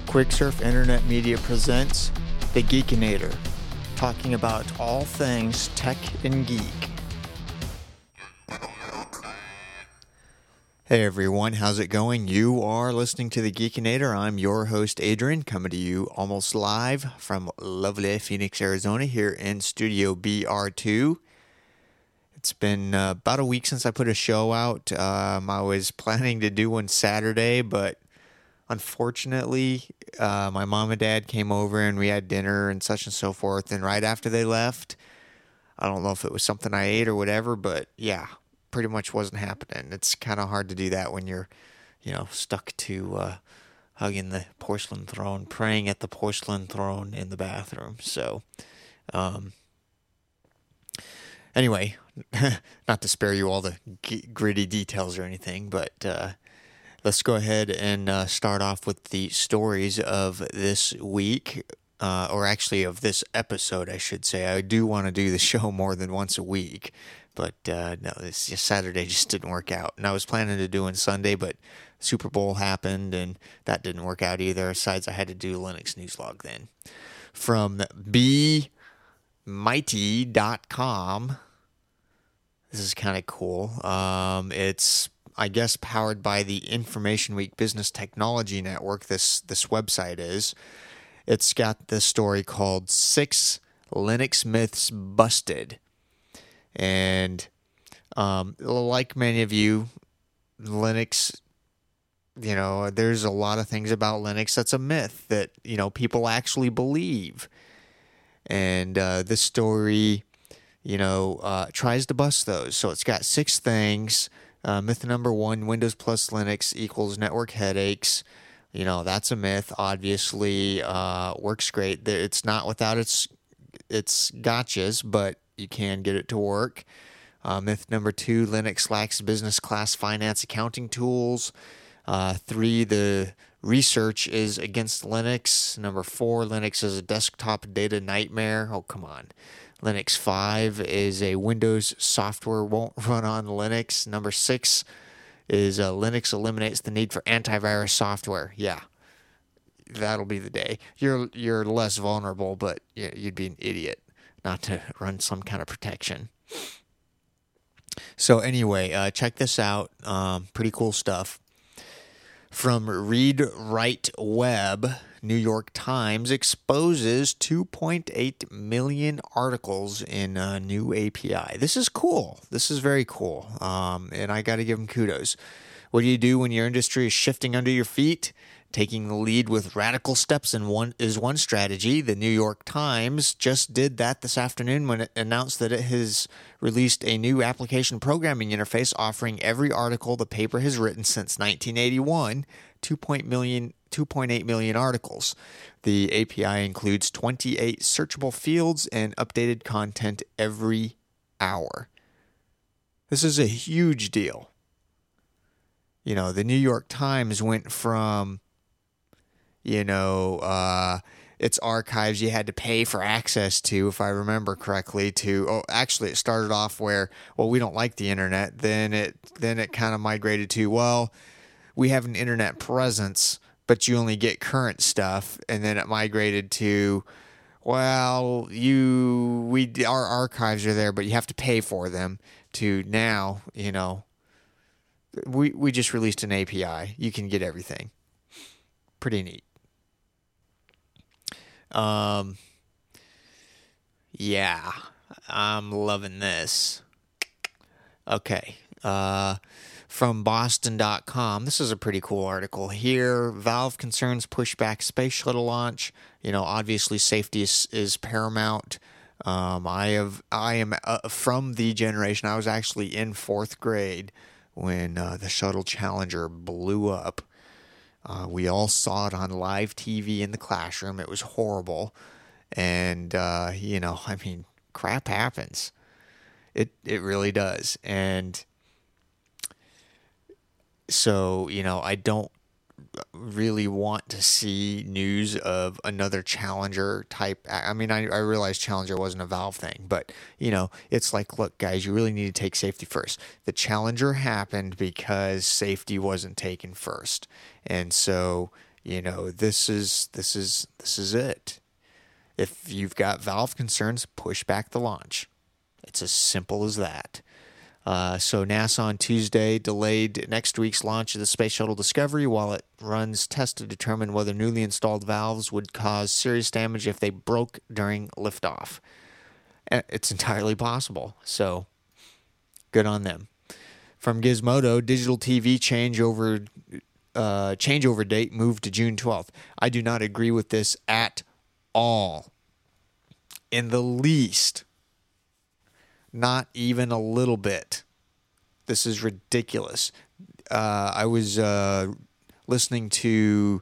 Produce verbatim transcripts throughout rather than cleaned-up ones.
Quicksurf Internet Media presents The Geekinator, talking about all things tech and geek. Hey everyone, how's it going? You are listening to The Geekinator. I'm your host Adrian, coming to you almost live from lovely Phoenix, Arizona, here in Studio B R two. It's been uh, about a week since I put a show out. Um, I was planning to do one Saturday, but unfortunately, uh, my mom and dad came over and we had dinner and such and so forth. And right after they left, I don't know if it was something I ate or whatever, but yeah, pretty much wasn't happening. It's kind of hard to do that when you're, you know, stuck to uh, hugging the porcelain throne, praying at the porcelain throne in the bathroom. So, um, anyway, not to spare you all the g- gritty details or anything, but uh, let's go ahead and uh, start off with the stories of this week, uh, or actually of this episode, I should say. I do want to do the show more than once a week, but uh, no, this just Saturday just didn't work out. And I was planning to do on Sunday, but Super Bowl happened, and that didn't work out either. Besides, I had to do Linux Newslog then. From be mighty dot com, this is kind of cool. Um, it's I guess powered by the Information Week Business Technology Network, this this website is. It's got this story called Six Linux Myths Busted. And um, like many of you, Linux, you know, there's a lot of things about Linux that's a myth that, you know, people actually believe. And uh, this story, you know, uh, tries to bust those. So it's got six things. Uh, myth number one, Windows plus Linux equals network headaches. You know, that's a myth, obviously. Uh, works great. It's not without its its gotchas, but you can get it to work. Uh, myth number two, Linux lacks business class finance accounting tools. Uh, three, the research is against Linux. Number four, Linux is a desktop data nightmare. Oh, come on. Linux five is a Windows software won't run on Linux. Number six is uh, Linux eliminates the need for antivirus software. Yeah, that'll be the day. You're you're less vulnerable, but yeah, you'd be an idiot not to run some kind of protection. So anyway, uh, check this out. Um, pretty cool stuff. From Read Write Web, New York Times exposes two point eight million articles in a new A P I. This is cool. This is very cool. Um, and I got to give them kudos. What do you do when your industry is shifting under your feet? Taking the lead with radical steps in one is one strategy. The New York Times just did that this afternoon when it announced that it has released a new application programming interface offering every article the paper has written since nineteen eighty-one, two point eight million articles. The A P I includes twenty-eight searchable fields and updated content every hour. This is a huge deal. You know, the New York Times went from you know, uh, its archives you had to pay for access to, if I remember correctly, to, oh, actually it started off where, well, we don't like the internet. Then it, then it kind of migrated to, well, we have an internet presence, but you only get current stuff. And then it migrated to, well, you, we, our archives are there, but you have to pay for them. To now, you know, we, we just released an A P I. You can get everything. Pretty neat. Um, yeah, I'm loving this. Okay, uh, from Boston dot com, this is a pretty cool article here. Valve concerns push back space shuttle launch. You know, obviously safety is, is paramount. Um, I have, I am uh, from the generation, I was actually in fourth grade when uh, the shuttle Challenger blew up. Uh, we all saw it on live T V in the classroom. It was horrible. And, uh, you know, I mean, crap happens. It it really does. And so, you know, I don't really want to see news of another Challenger type. I mean, I, I realize Challenger wasn't a Valve thing, but, you know, it's like, look, guys, you really need to take safety first. The Challenger happened because safety wasn't taken first. And so, You know, this is this is this is it. If you've got valve concerns, push back the launch. It's as simple as that. Uh, so NASA on Tuesday delayed next week's launch of the Space Shuttle Discovery while it runs tests to determine whether newly installed valves would cause serious damage if they broke during liftoff. It's entirely possible. So good on them. From Gizmodo, digital T V changeover uh, changeover date moved to June twelfth. I do not agree with this at all. In the least. Not even a little bit. This is ridiculous. Uh, I was uh, listening to,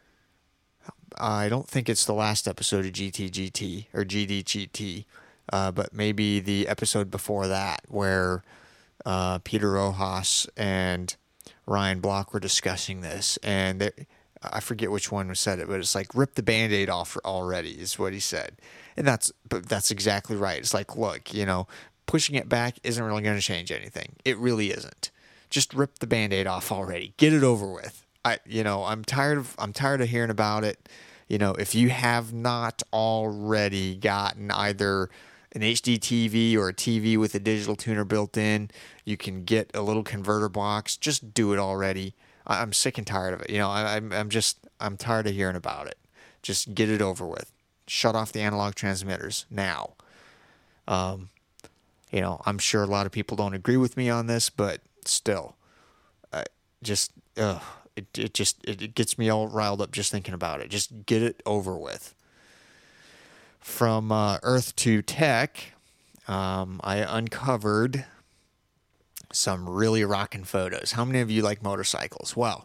I don't think it's the last episode of G T G T or G D G T, uh, but maybe the episode before that where uh, Peter Rojas and Ryan Block were discussing this. And I forget which one said it, but it's like, rip the Band-Aid off already is what he said. And that's, but that's exactly right. It's like, look, you know, pushing it back isn't really going to change anything. It really isn't. Just rip the Band-Aid off already. Get it over with. I, you know, I'm tired of, I'm tired of hearing about it. You know, if you have not already gotten either an H D T V or a T V with a digital tuner built in, you can get a little converter box. Just do it already. I, I'm sick and tired of it. You know, I, I'm, I'm just, I'm tired of hearing about it. Just get it over with. Shut off the analog transmitters now. Um, You know, I'm sure a lot of people don't agree with me on this, but still, uh, just, uh, it, it just, it, it gets me all riled up just thinking about it. Just get it over with. From uh, Earth to Tech, um, I uncovered some really rocking photos. How many of you like motorcycles? Well,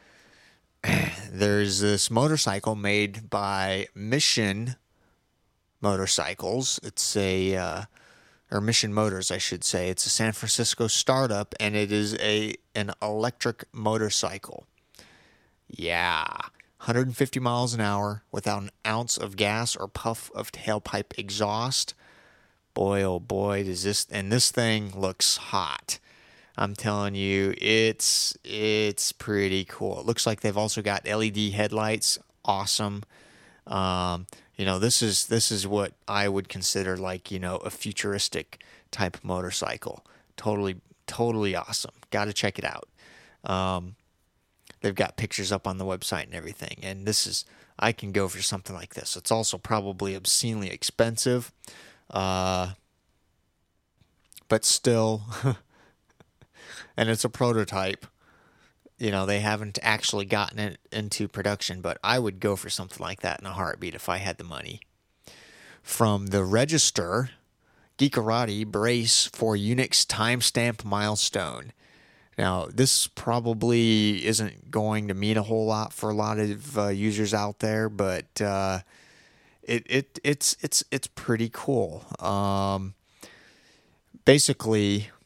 there's this motorcycle made by Mission Motorcycles. It's a, uh, or Mission Motors, I should say. It's a San Francisco startup, and it is a an electric motorcycle. Yeah, one hundred fifty miles an hour without an ounce of gas or puff of tailpipe exhaust. Boy, oh boy, does this, and this thing looks hot. I'm telling you, it's it's pretty cool. It looks like they've also got L E D headlights. Awesome. Um, you know, this is this is what I would consider like, you know, a futuristic type motorcycle. Totally, totally awesome. Got to check it out. Um, they've got pictures up on the website and everything. And this is, I can go for something like this. It's also probably obscenely expensive, uh, but still, and it's a prototype. You know, they haven't actually gotten it into production, but I would go for something like that in a heartbeat if I had the money. From the Register, Geekarati brace for Unix timestamp milestone. Now, this probably isn't going to mean a whole lot for a lot of uh, users out there, but uh, it it it's it's it's pretty cool. Um, basically,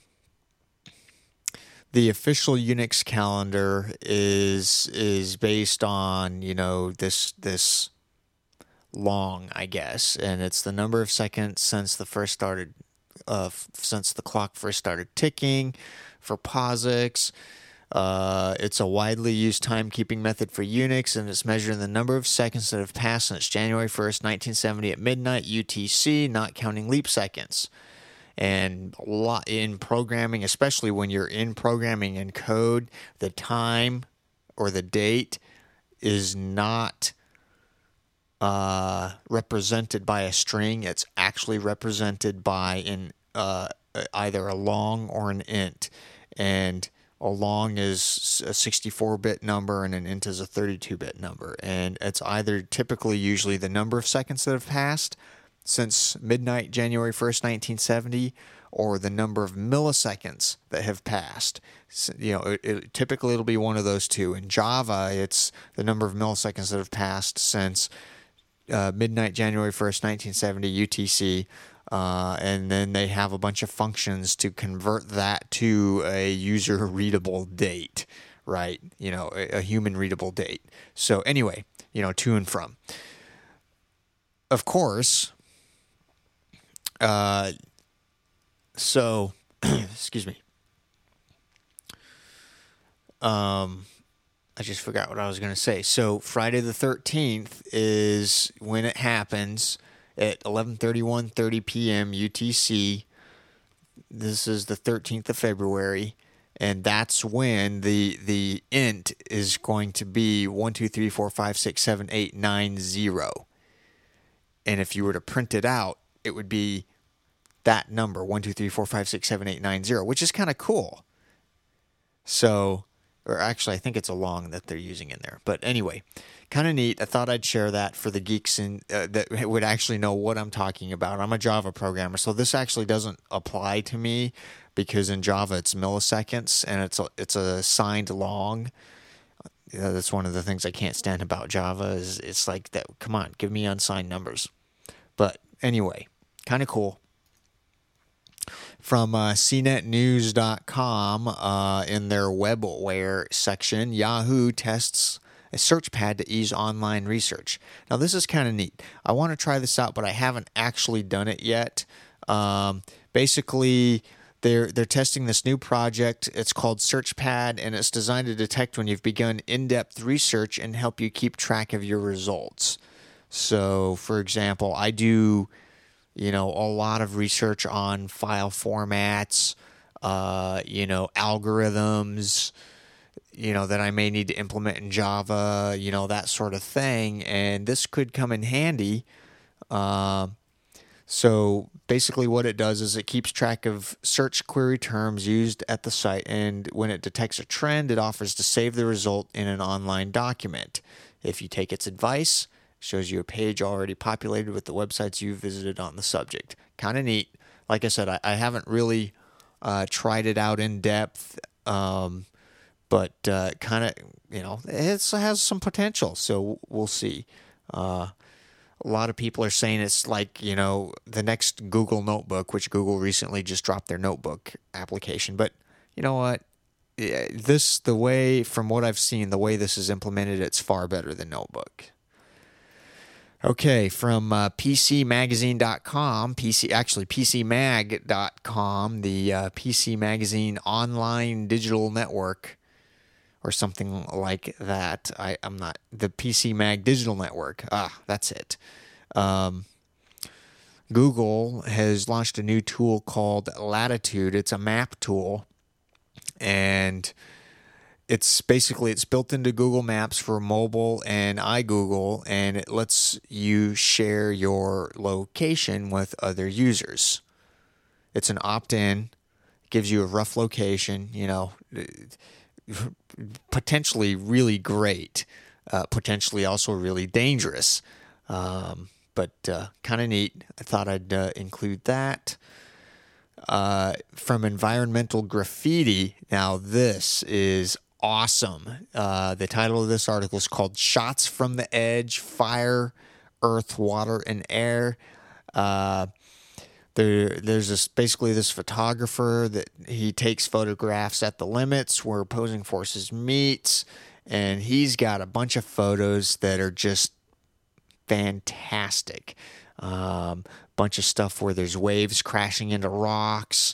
the official Unix calendar is is based on, you know, this this long, I guess, and it's the number of seconds since the first started, uh, since the clock first started ticking. For POSIX, uh, it's a widely used timekeeping method for Unix, and it's measured in the number of seconds that have passed since January first, nineteen seventy at midnight U T C, not counting leap seconds. And a lot in programming, especially when you're in programming and code, the time or the date is not uh, represented by a string. It's actually represented by an uh, either a long or an int. And a long is a sixty-four bit number and an int is a thirty-two bit number. And it's either typically usually the number of seconds that have passed since midnight, January first, nineteen seventy, or the number of milliseconds that have passed. So, you know, it, it, typically it'll be one of those two. In Java, it's the number of milliseconds that have passed since uh, midnight, January first, nineteen seventy, U T C, uh, and then they have a bunch of functions to convert that to a user-readable date, right? You know, a, a human-readable date. So anyway, you know, to and from. Of course, Uh, so, excuse me. Um, I just forgot what I was going to say. So Friday the thirteenth is when it happens at eleven thirty-one thirty p.m. U T C. This is the thirteenth of February, and that's when the the int is going to be one two three four five six seven eight nine zero. And if you were to print it out, it would be that number, one two three four five six seven eight nine zero, which is kind of cool. So, or actually, I think it's a long that they're using in there. But anyway, kind of neat. I thought I'd share that for the geeks in, uh, that would actually know what I'm talking about. I'm a Java programmer, so this actually doesn't apply to me because in Java it's milliseconds and it's a, it's a signed long. You know, that's one of the things I can't stand about Java is it's like that. Come on, give me unsigned numbers. But anyway, kind of cool. From uh, C net news dot com, uh, in their webware section, Yahoo tests a search pad to ease online research. Now, this is kind of neat. I want to try this out, but I haven't actually done it yet. Um, basically, they're they're testing this new project. It's called SearchPad, and it's designed to detect when you've begun in-depth research and help you keep track of your results. So, for example, I do... You know, a lot of research on file formats, uh, you know, algorithms, you know, that I may need to implement in Java, you know, that sort of thing. And this could come in handy. Uh, so basically what it does is it keeps track of search query terms used at the site. And when it detects a trend, it offers to save the result in an online document. If you take its advice, shows you a page already populated with the websites you visited on the subject. Kind of neat. Like I said, I, I haven't really uh, tried it out in depth, um, but uh, kind of, you know, it has some potential. So we'll see. Uh, a lot of people are saying it's like, you know, the next Google Notebook, which Google recently just dropped their Notebook application. But you know what? This, the way, from what I've seen, the way this is implemented, it's far better than Notebook. Okay, from uh, P C magazine dot com, P C actually P C mag dot com, the uh, P C Magazine online digital network, or something like that. I, I'm not the P C Mag digital network. Ah, that's it. Um, Google has launched a new tool called Latitude. It's a map tool, and it's basically, it's built into Google Maps for mobile and iGoogle, and it lets you share your location with other users. It's an opt-in, gives you a rough location, you know, potentially really great, uh, potentially also really dangerous, um, but uh, kind of neat. I thought I'd uh, include that. Uh, from Environmental Graffiti, now this is awesome. Uh, the title of this article is called Shots from the Edge, Fire, Earth, Water, and Air. Uh, there, there's this basically this photographer that he takes photographs at the limits where opposing forces meet, and he's got a bunch of photos that are just fantastic. Um, bunch of stuff where there's waves crashing into rocks,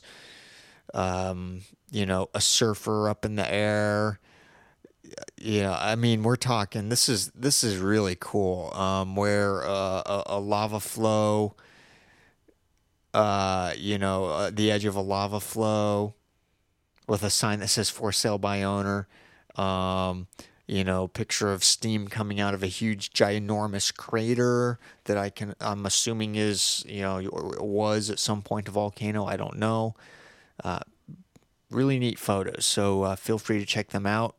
um, you know, a surfer up in the air. Yeah, I mean, we're talking, this is this is really cool, um, where uh, a, a lava flow, uh, you know, uh, the edge of a lava flow with a sign that says for sale by owner, um, you know, picture of steam coming out of a huge, ginormous crater that I can, I'm assuming is, you know, was at some point a volcano. I don't know. Uh, really neat photos. So uh, feel free to check them out.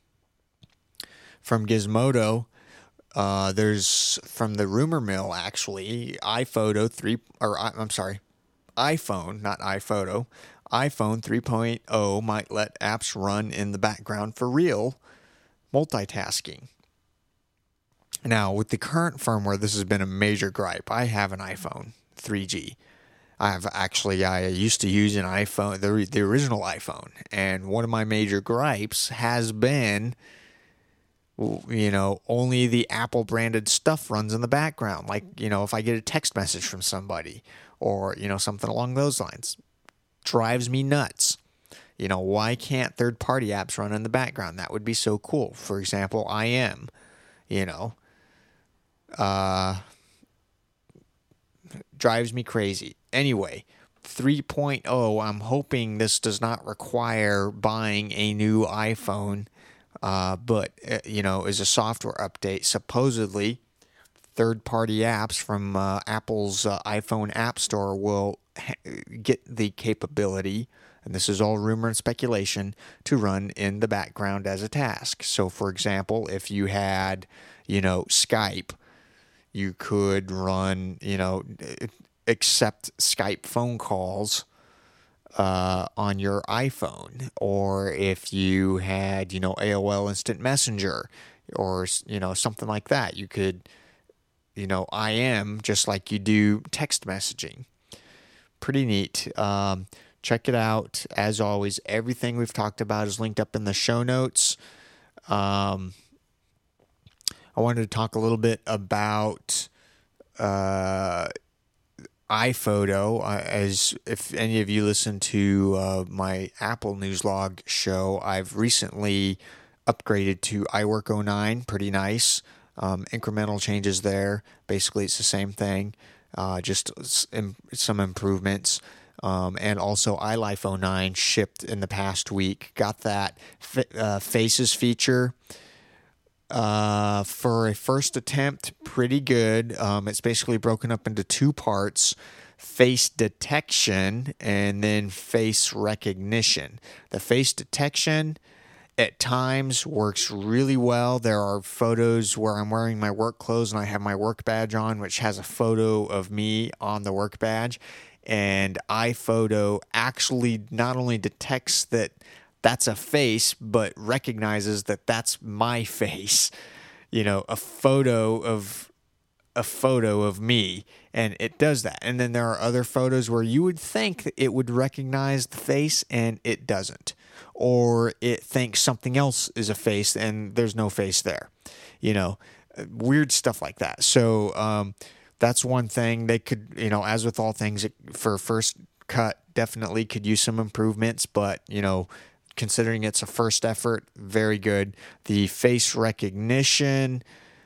From Gizmodo, uh, there's from the rumor mill actually, iPhoto three, or I'm sorry, iPhone, not iPhoto, iPhone three point oh might let apps run in the background for real. Multitasking. Now, with the current firmware, this has been a major gripe. I have an iPhone three G. I have actually, I used to use an iPhone, the, the original iPhone, and one of my major gripes has been, you know, only the Apple branded stuff runs in the background. Like, you know, if I get a text message from somebody or, you know, something along those lines, drives me nuts. You know, why can't third-party apps run in the background? That would be so cool. For example, I M, you know, uh, drives me crazy. Anyway, three point oh, I'm hoping this does not require buying a new iPhone, uh, but, uh, you know, is a software update. Supposedly, third-party apps from uh, Apple's uh, iPhone App Store will ha- get the capability, and this is all rumor and speculation, to run in the background as a task. So, for example, if you had, you know, Skype, you could run, you know, accept Skype phone calls uh, on your iPhone. Or if you had, you know, A O L Instant Messenger or, you know, something like that, you could, you know, I M just like you do text messaging. Pretty neat. Um, check it out. As always, everything we've talked about is linked up in the show notes. Um, I wanted to talk a little bit about uh, iPhoto. Uh, as if any of you listen to uh, my Apple Newslog show, I've recently upgraded to iWork oh nine. Pretty nice. Um, incremental changes there. Basically, it's the same thing, uh, just some improvements. Um, and also, iLife oh nine shipped in the past week. Got that uh, Faces feature. Uh, for a first attempt, pretty good. Um, it's basically broken up into two parts: face detection and then face recognition. The face detection at times works really well. There are photos where I'm wearing my work clothes and I have my work badge on, which has a photo of me on the work badge. And iPhoto actually not only detects that that's a face, but recognizes that that's my face. You know, a photo of a photo of me, and it does that. And then there are other photos where you would think that it would recognize the face, and it doesn't. Or it thinks something else is a face, and there's no face there. You know, weird stuff like that. So um, that's one thing they could, you know, as with all things, for first cut, definitely could use some improvements, but, you know, considering it's a first effort, very good. The face recognition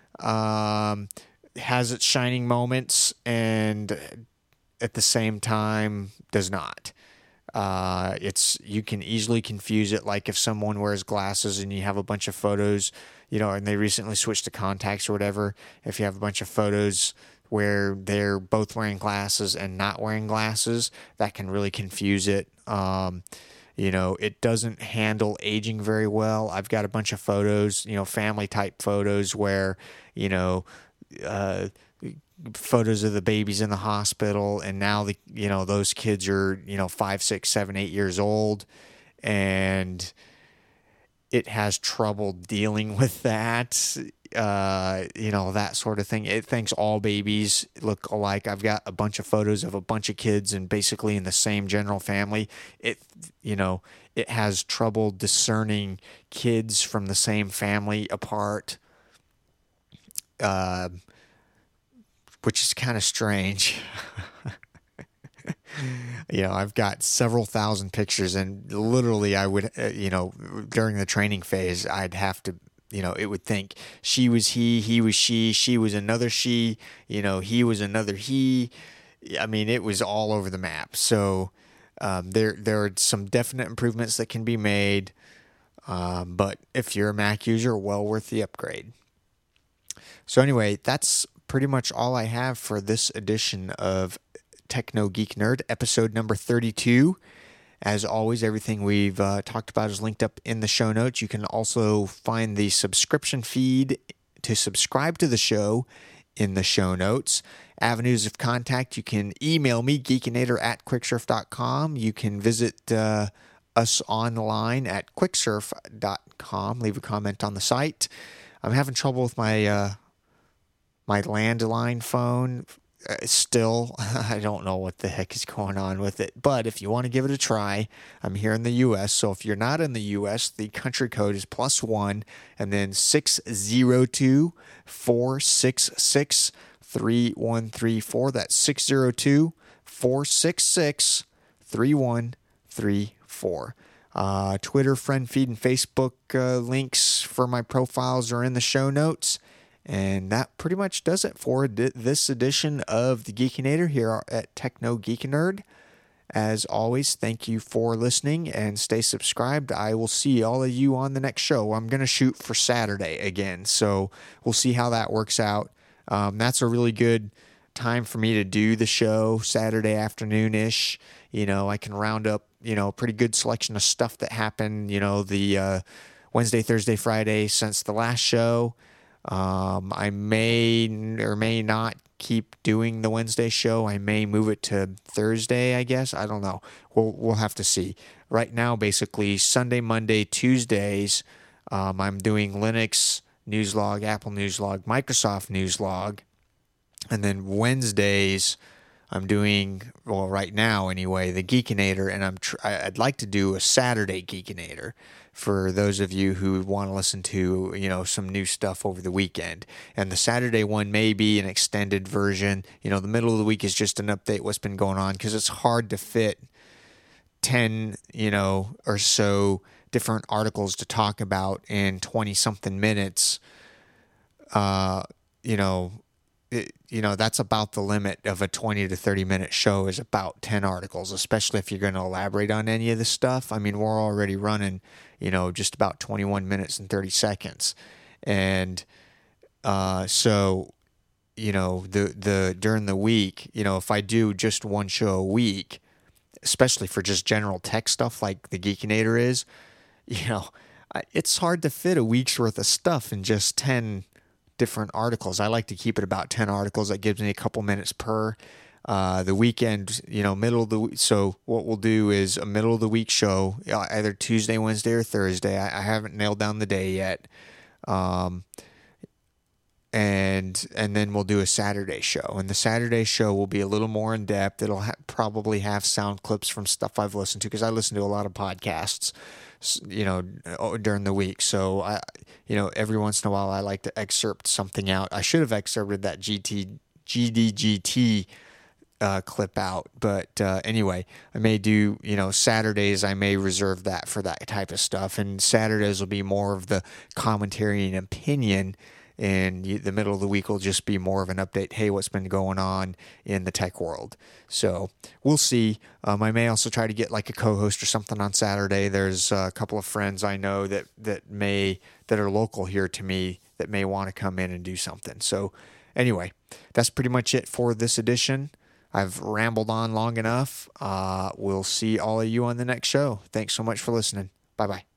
um, has its shining moments and at the same time does not. Uh, it's you can easily confuse it, like if someone wears glasses and you have a bunch of photos, you know, and they recently switched to contacts or whatever. If you have a bunch of photos where they're both wearing glasses and not wearing glasses, that can really confuse it. Um, You know, it doesn't handle aging very well. I've got a bunch of photos, you know, family type photos where, you know, uh, photos of the babies in the hospital, and now the, you know, those kids are, you know, five, six, seven, eight years old, and it has trouble dealing with that. Uh, you know, that sort of thing. It thinks all babies look alike. I've got a bunch of photos of a bunch of kids and basically in the same general family. It, you know, it has trouble discerning kids from the same family apart, uh, which is kind of strange. You know, I've got several thousand pictures, and literally I would, uh, you know, during the training phase, I'd have to, you know, it would think she was he, he was she, she was another she, you know, he was another he. I mean, it was all over the map. So um, there, there are some definite improvements that can be made. Um, but if you're a Mac user, well worth the upgrade. So anyway, that's pretty much all I have for this edition of Techno Geek Nerd, episode number thirty-two. As always, everything we've uh, talked about is linked up in the show notes. You can also find the subscription feed to subscribe to the show in the show notes. Avenues of contact, you can email me, geekinator at quicksurf dot com. You can visit uh, us online at quicksurf dot com. Leave a comment on the site. I'm having trouble with my uh, my landline phone. Uh, still, I don't know what the heck is going on with it. But if you want to give it a try, I'm here in the U S. So if you're not in the U S, the country code is plus one and then six zero two, four six six, three one three four. That's six zero two, four six six, three one three four. Uh, Twitter, friend feed, and Facebook uh, links for my profiles are in the show notes. And that pretty much does it for this edition of the Geekinator here at Techno Geek Nerd. As always, thank you for listening and stay subscribed. I will see all of you on the next show. I'm going to shoot for Saturday again, so we'll see how that works out. Um, that's a really good time for me to do the show, Saturday afternoon-ish. You know, I can round up, you know, a pretty good selection of stuff that happened, you know, the uh, Wednesday, Thursday, Friday since the last show. Um, I may or may not keep doing the Wednesday show. I may move it to Thursday, I guess. I don't know. We'll we'll have to see. Right now, basically, Sunday, Monday, Tuesdays, um, I'm doing Linux Newslog, Apple Newslog, Microsoft Newslog. And then Wednesdays, I'm doing, well, right now anyway, the Geekinator, and I'm tr- I'd like to do a Saturday Geekinator for those of you who want to listen to, you know, some new stuff over the weekend. And the Saturday one may be an extended version. You know, the middle of the week is just an update what's been going on, because it's hard to fit ten, you know, or so different articles to talk about in twenty-something minutes. Uh, you know, It, you know, that's about the limit of a twenty to thirty minute show, is about ten articles, especially if you're going to elaborate on any of this stuff. I mean, we're already running, you know, just about twenty-one minutes and thirty seconds. And uh, so, you know, the, the, during the week, you know, if I do just one show a week, especially for just general tech stuff like the Geekinator is, you know, it's hard to fit a week's worth of stuff in just ten different articles. I like to keep it about ten articles. That gives me a couple minutes per. Uh, the weekend, you know, middle of the week. So what we'll do is a middle of the week show, either Tuesday, Wednesday, or Thursday. I, I haven't nailed down the day yet. Um, and and then we'll do a Saturday show. And the Saturday show will be a little more in depth. It'll ha- probably have sound clips from stuff I've listened to, because I listen to a lot of podcasts, you know, during the week. So I, you know, every once in a while I like to excerpt something out. I should have excerpted that G T G D G T uh, clip out, but uh, anyway, I may do, you know, Saturdays. I may reserve that for that type of stuff, and Saturdays will be more of the commentary and opinion. And you, the middle of the week will just be more of an update. Hey, what's been going on in the tech world? So we'll see. Um, I may also try to get like a co-host or something on Saturday. There's a couple of friends I know that that may that are local here to me that may want to come in and do something. So anyway, that's pretty much it for this edition. I've rambled on long enough. Uh, we'll see all of you on the next show. Thanks so much for listening. Bye bye.